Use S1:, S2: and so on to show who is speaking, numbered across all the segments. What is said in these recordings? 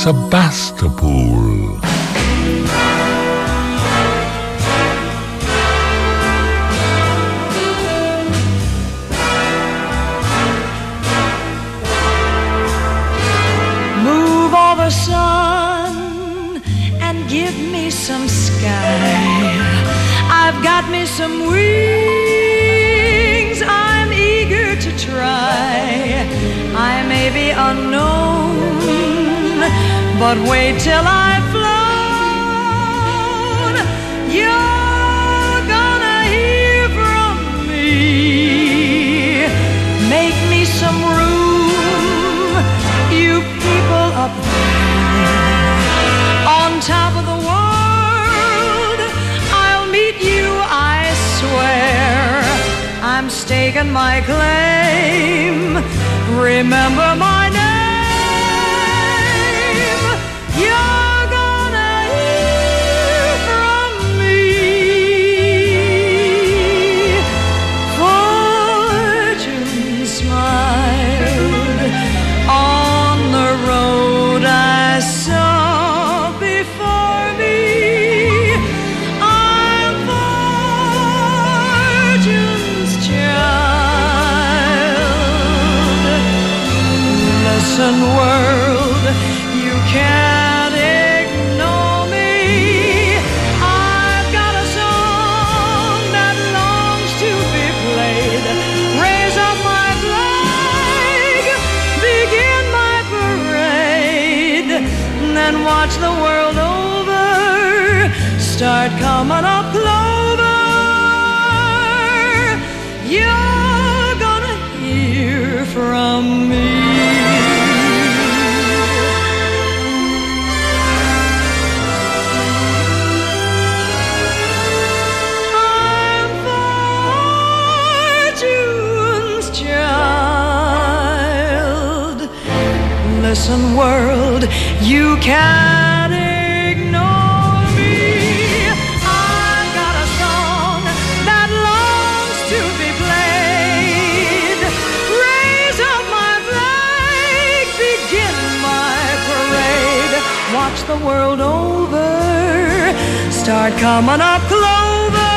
S1: Sebastopol.
S2: Move all the sun and give me some sky. I've got me some wings, I'm eager to try. I may be unknown, but wait till I've flown. You're gonna hear from me. Make me some room, you people up there on top of the world. I'll meet you, I swear. I'm staking my claim. Remember my name. You're gonna hear from me. Fortune smiled on the road I saw before me. I'm fortune's child. Listen, world, you can't ignore me. I've got a song that longs to be played. Raise up my flag, begin my parade, then watch the world over start coming up clover. You're gonna hear from me. I'm fortune's child. Listen, world, you can't ignore me. I've got a song that longs to be played. Raise up my flag, begin my parade. Watch the world over start coming up clover.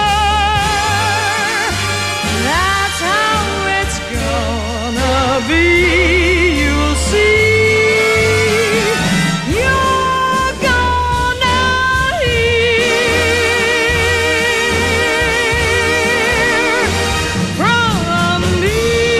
S2: That's how it's gonna be. You'll see. You're gonna hear from me.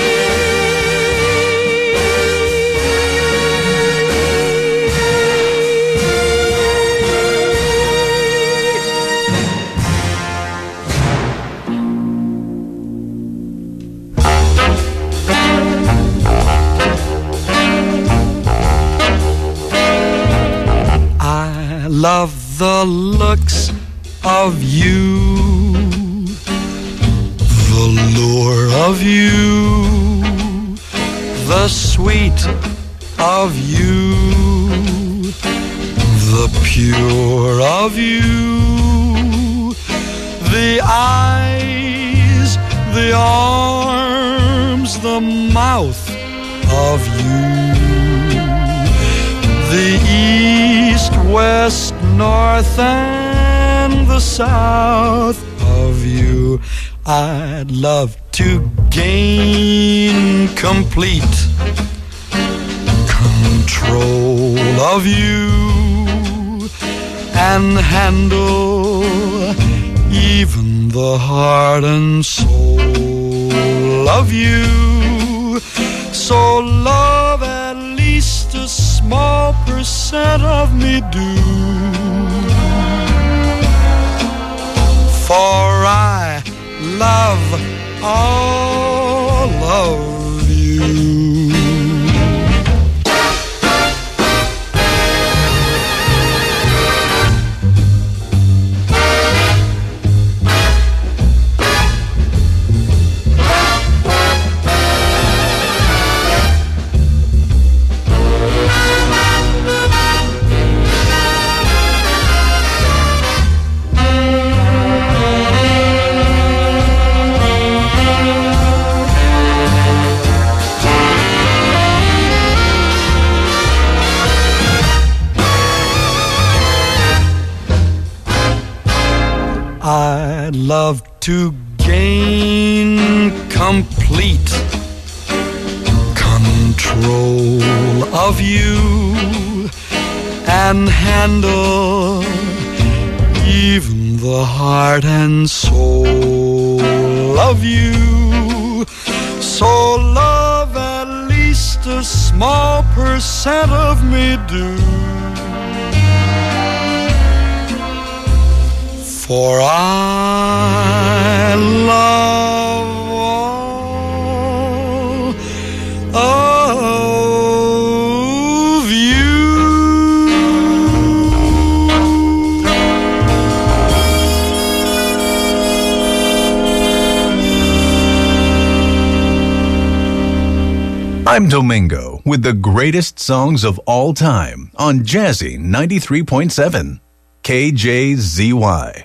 S3: I love the looks of you, the lure of you, the sweet of you, the pure of you, the eyes, the arms, the mouth of you, the east, west, north, and the south of you. I'd love to gain complete control of you and handle even the heart and soul of you. So love at least a small percent of me do, for I love all of you. to gain complete control of you and handle even the heart and soul of you. So love at least a small percent of me do. For I love all of you.
S1: I'm Domingo with the greatest songs of all time on Jazzy 93.7 KJZY.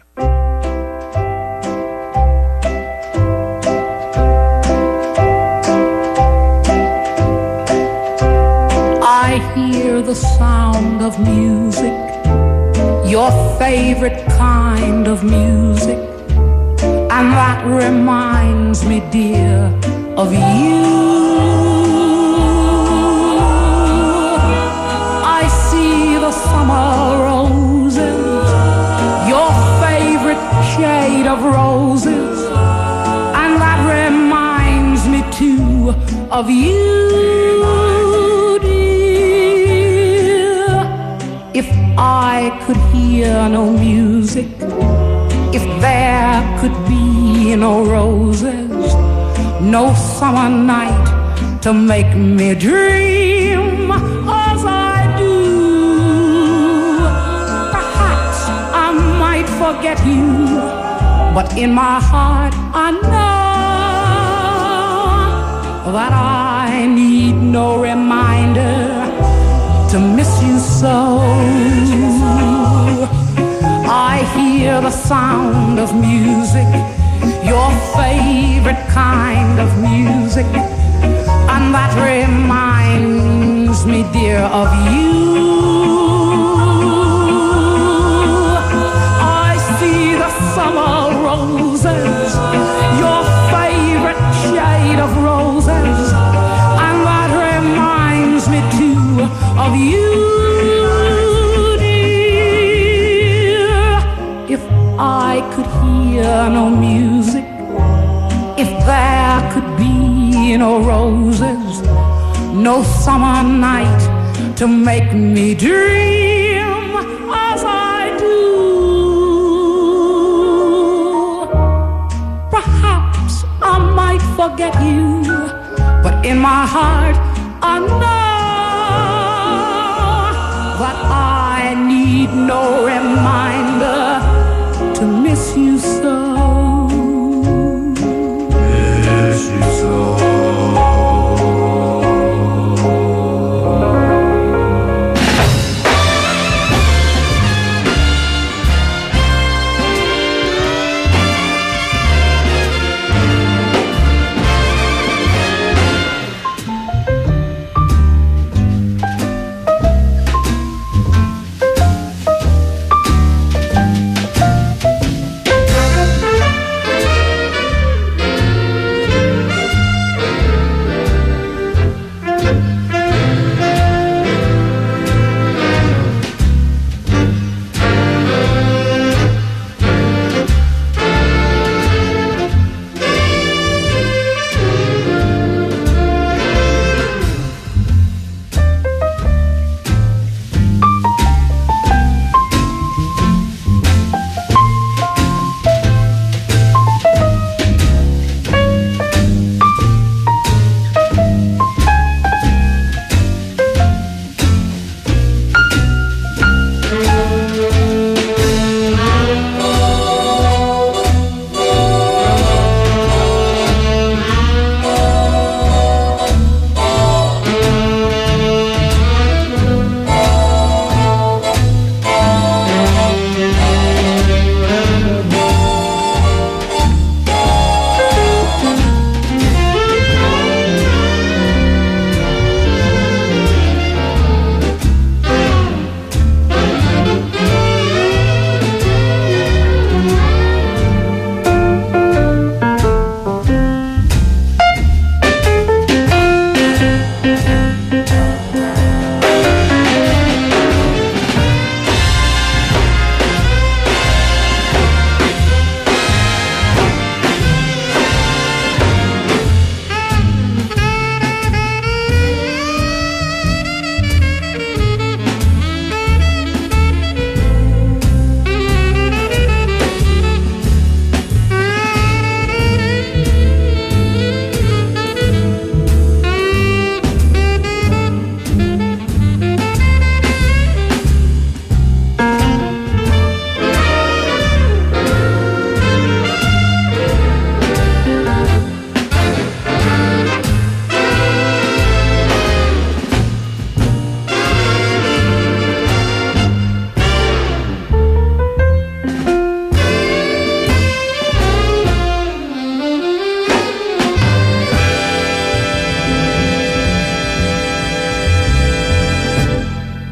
S4: I hear the sound of music, your favorite kind of music, and that reminds me, dear, of you. I see the summer roses, your favorite shade of roses, and that reminds me too of you. If I could hear no music, if there could be no roses, no summer night to make me dream as I do, perhaps I might forget you, but in my heart I know that I need no reminder to miss you so. I hear the sound of music, your favorite kind of music, and that reminds me, dear, of you. I see the summer roses, your favorite shade of roses, and that reminds me too of you, dear. If I could hear no music, if there could be no roses, no summer night to make me dream as I do, perhaps I might forget you, but in my heart I know that I need no reminder to miss you so. Miss you so.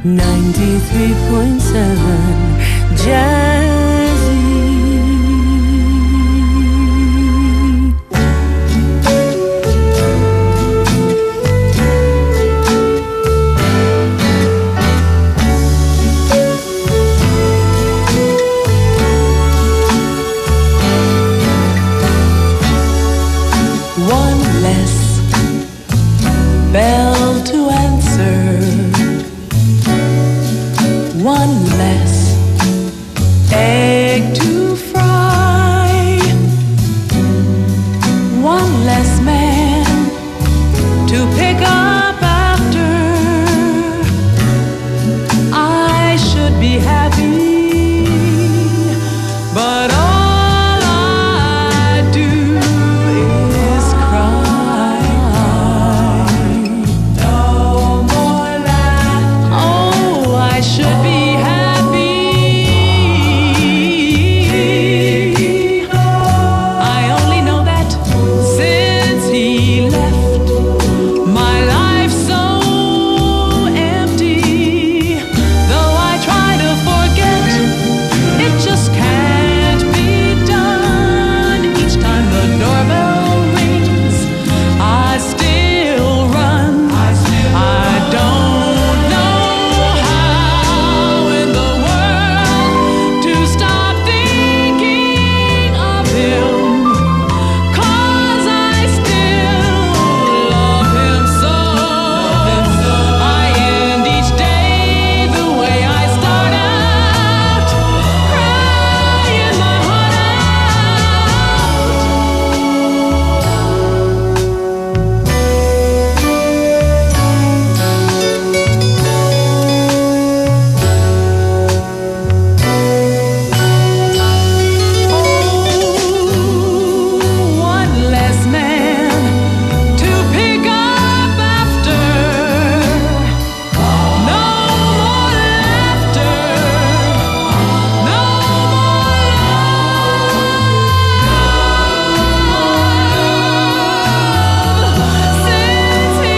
S5: 93.7 Jazzy.
S2: One less bell to answer, one less egg to fry, one less man to pick up after. I should be happy, but all I do is cry. No more laughter. Oh, I should be happy. I only know that since he left, my life's so empty. Though I try to forget, it just can't be done. Each time the doorbell rings, I still run. I don't know how in the world to stop thinking of him, 'cause I still love him so. I end each day the way I start out, crying my heart one less man to pick up after. No more laughter. No more love. Since he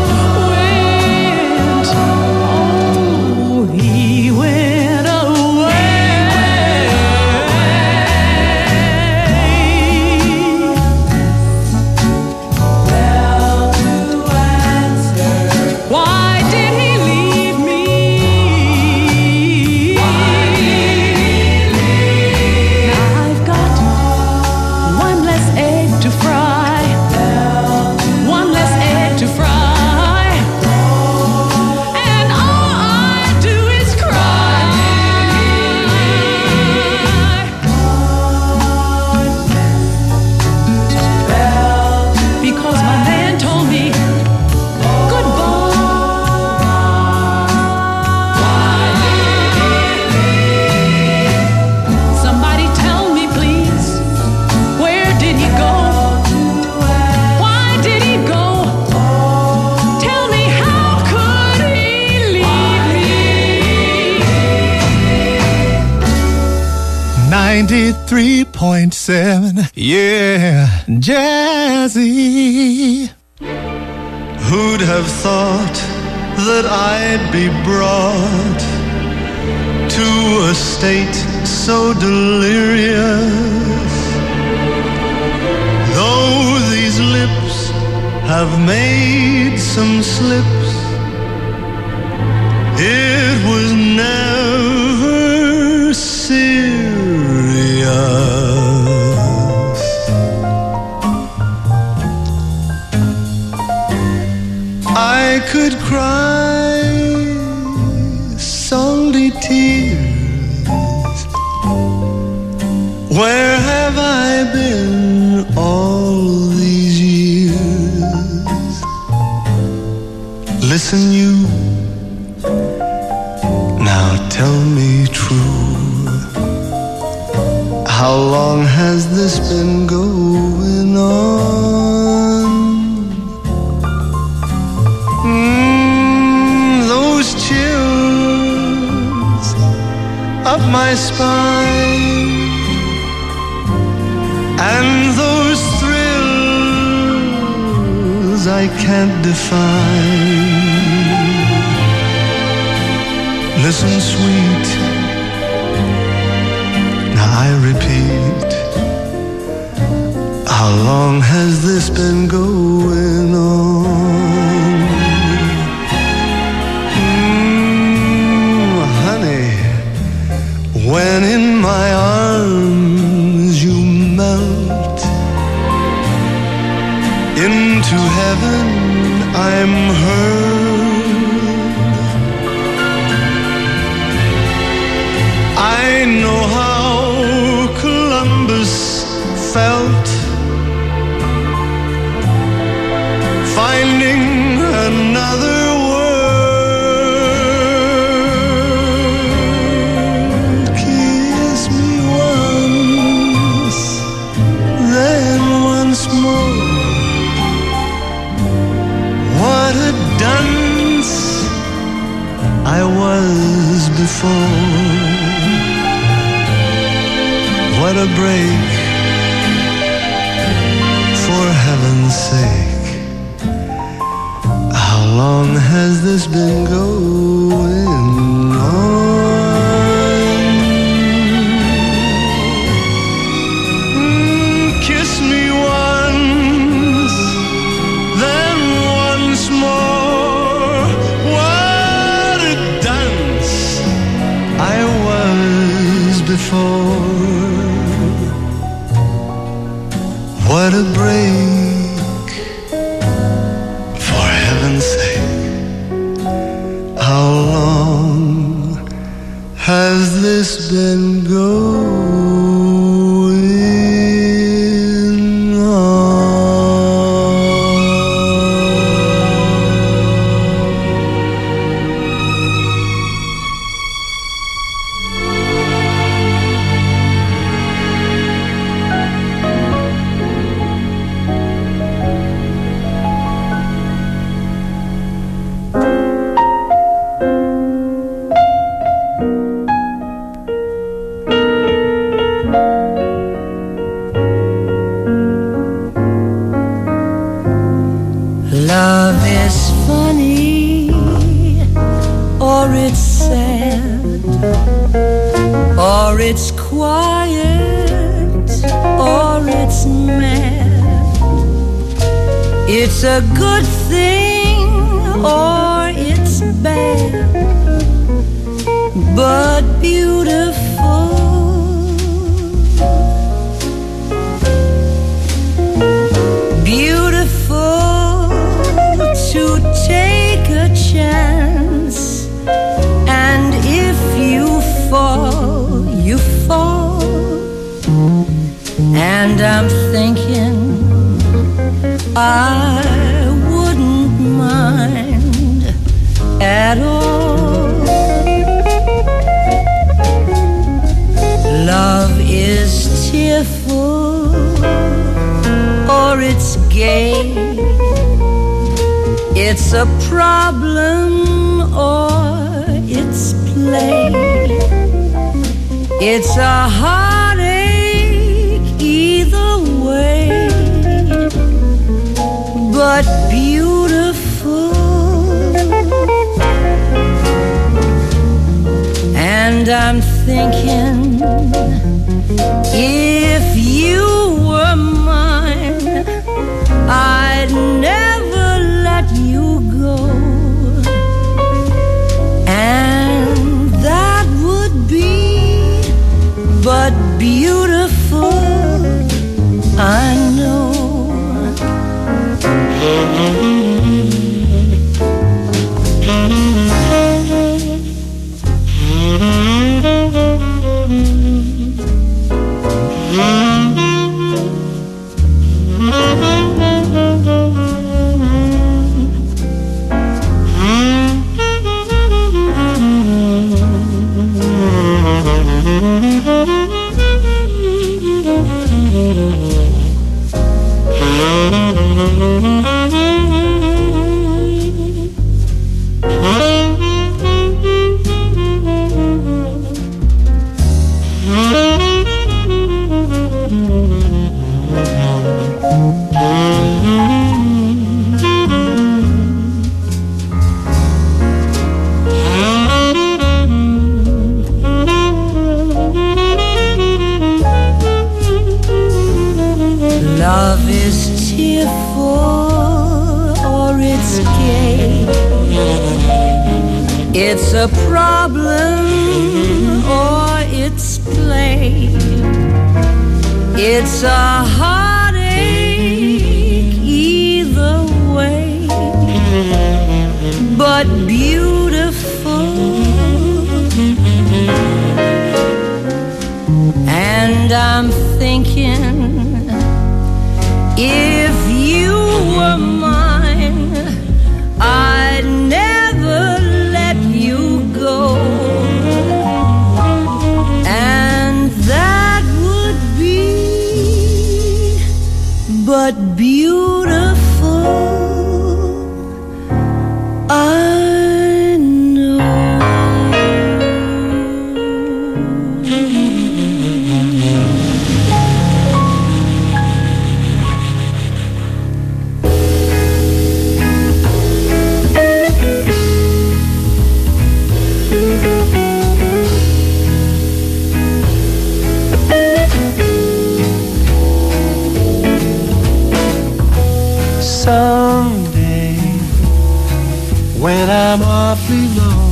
S2: went, oh, he went away. Bell to answer. Why did he leave me? Now I've got one less egg to fry. One less egg to fry. And all I do is cry. Because my man told me goodbye. Somebody tell me, please, where did he go? Why did he go? Tell me, how could he leave me?
S6: 93.7, yeah, Jazzy.
S7: Who'd have thought that I'd be brought to a state so delirious? Though these lips have made some slips, it was never serious. I could cry salty tears. Where have I been all these years? Listen, you, now tell me true. How long has this been going on? Those chills up my spine, and those thrills I can't define. Listen, sweet, now I repeat, how long has this been going on? Honey, when in my arms you melt into heaven, I'm heard. I know how Columbus felt, finding another world. Kiss me once, then once more. What a dunce I was before. What a break, for heaven's sake. How long has this been going on? Kiss me once, then once more. What a dance I was before. What a break, for heaven's sake. How long has this been going on?
S5: Love is funny, or it's sad, or it's quiet, or it's mad. It's a good thing, or it's bad, but beautiful. Beautiful to take a chance, and if you fall, you fall. And I'm thinking I wouldn't mind at all. Love is tearful, or it's gay. It's a problem, or it's play. It's a heartache either way, but beautiful. And I'm thinking, if you were mine, I'd never let you go. And that would be but beautiful, I know. It's a problem or it's play. It's a heartache either way, but beautiful. And I'm thinking, if you were mine, I'd never let you go. And that would be but beautiful, I know.
S7: Someday, when I'm awfully low,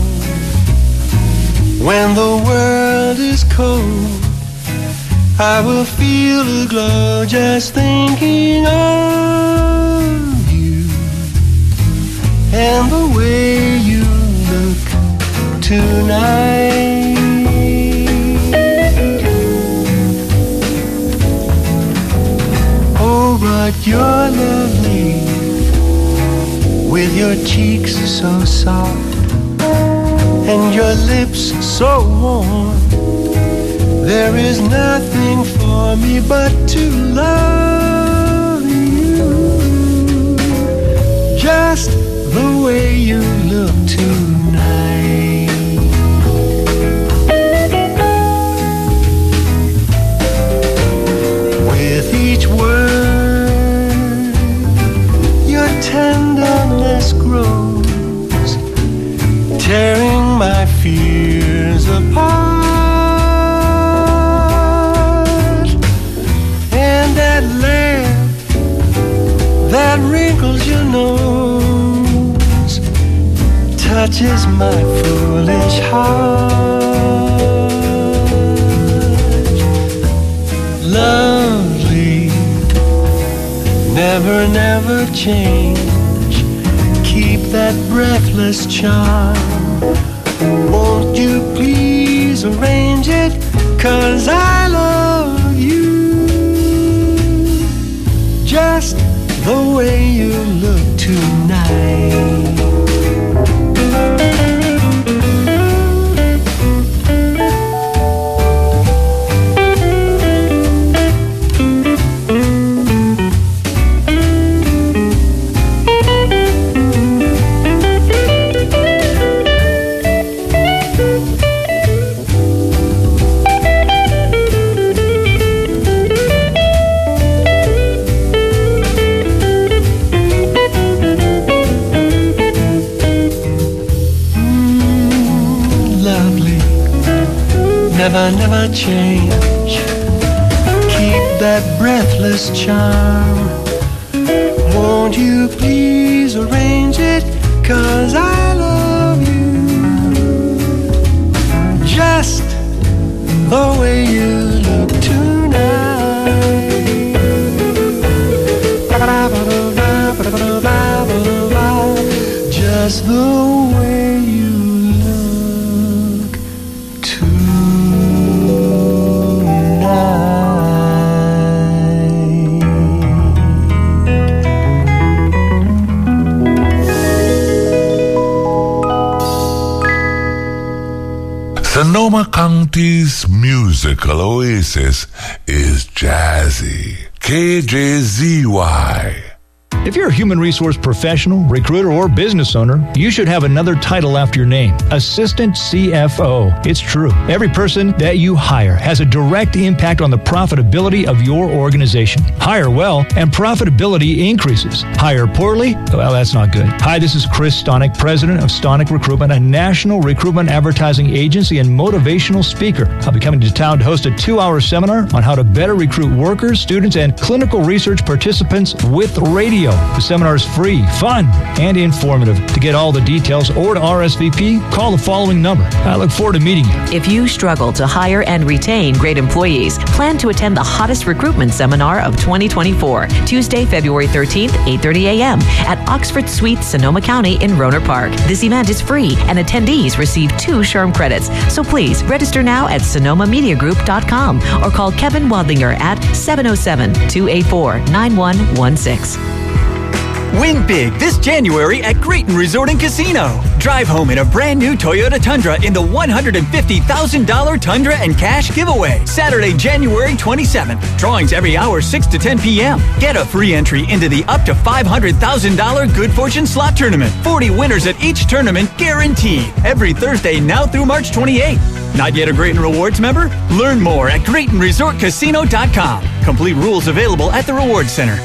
S7: when the world is cold, I will feel a glow just thinking of you and the way you look tonight. Oh, but you're lovely, with your cheeks so soft and your lips so warm. There is nothing for me but to love you, just the way you look tonight. With each word, your tenderness grows, tearing my fears apart. And that laugh that wrinkles your nose touches my foolish heart. Lovely, never, never change. Keep that breathless charm. Won't you please arrange it? 'Cause I love you, just the way you look tonight. Never, never change. Keep that breathless charm. Won't you please arrange it? 'Cause I love you, just the way you look tonight. Just the way you look
S8: Sonoma County's musical oasis is Jazzy. KJZY.
S9: If you're a human resource professional, recruiter, or business owner, you should have another title after your name, Assistant CFO. It's true. Every person that you hire has a direct impact on the profitability of your organization. Hire well, and profitability increases. Hire poorly? Well, that's not good. Hi, this is Chris Stonick, president of Stonick Recruitment, a national recruitment advertising agency and motivational speaker. I'll be coming to town to host a 2-hour seminar on how to better recruit workers, students, and clinical research participants with radio. The seminar is free, fun, and informative. To get all the details or to RSVP, call the following number. I look forward to meeting you.
S10: If you struggle to hire and retain great employees, plan to attend the hottest recruitment seminar of 2024, Tuesday, February 13th, 8:30 a.m. at Oxford Suites, Sonoma County in Rohnert Park. This event is free, and attendees receive 2 SHRM credits. So please register now at SonomaMediaGroup.com or call Kevin Wadlinger at 707-284-9116.
S11: Win big this January at Grayton Resort and Casino. Drive home in a brand new Toyota Tundra in the $150,000 Tundra and Cash giveaway. Saturday, January 27th. Drawings every hour 6 to 10 p.m. Get a free entry into the up to $500,000 Good Fortune Slot Tournament. 40 winners at each tournament guaranteed. Every Thursday now through March 28th. Not yet a Grayton Rewards member? Learn more at GraytonResortCasino.com. Complete rules available at the Rewards Center.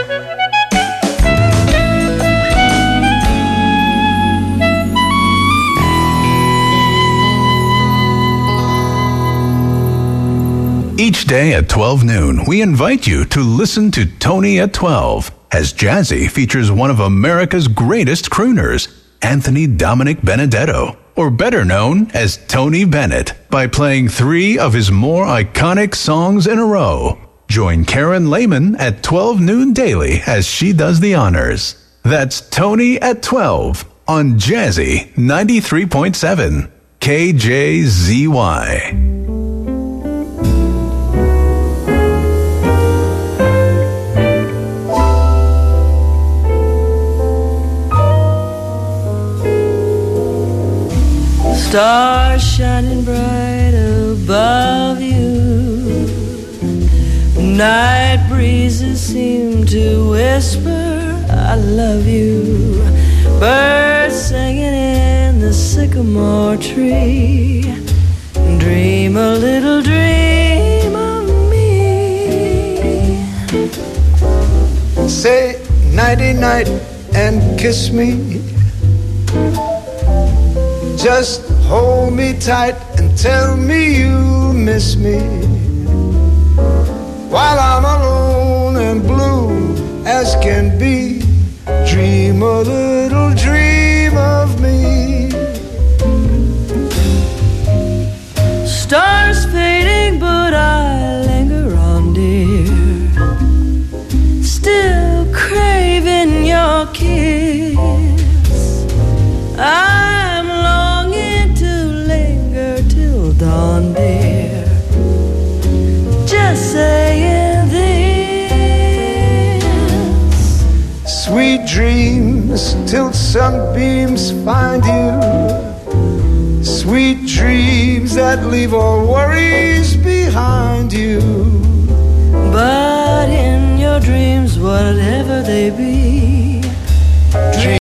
S1: Each day at 12 noon, we invite you to listen to Tony at 12, as Jazzy features one of America's greatest crooners, Anthony Dominic Benedetto, or better known as Tony Bennett, by playing 3 of his more iconic songs in a row. Join Karen Lehman at 12 noon daily as she does the honors. That's Tony at 12 on Jazzy 93.7 KJZY.
S5: Stars shining bright above you. Night breezes seem to whisper, I love you. Birds singing in the sycamore tree. Dream a little dream of me.
S7: Say nighty-night and kiss me. Just hold me tight and tell me you miss me. While I'm alone and blue as can be, dream a little dream of me.
S5: Stars fading, but I linger on, dear. Still craving your kiss. I'm longing to linger till dawn, dear. Just saying this.
S7: Sweet dreams till sunbeams find you. Sweet dreams that leave all worries behind you.
S5: But in your dreams, whatever they be,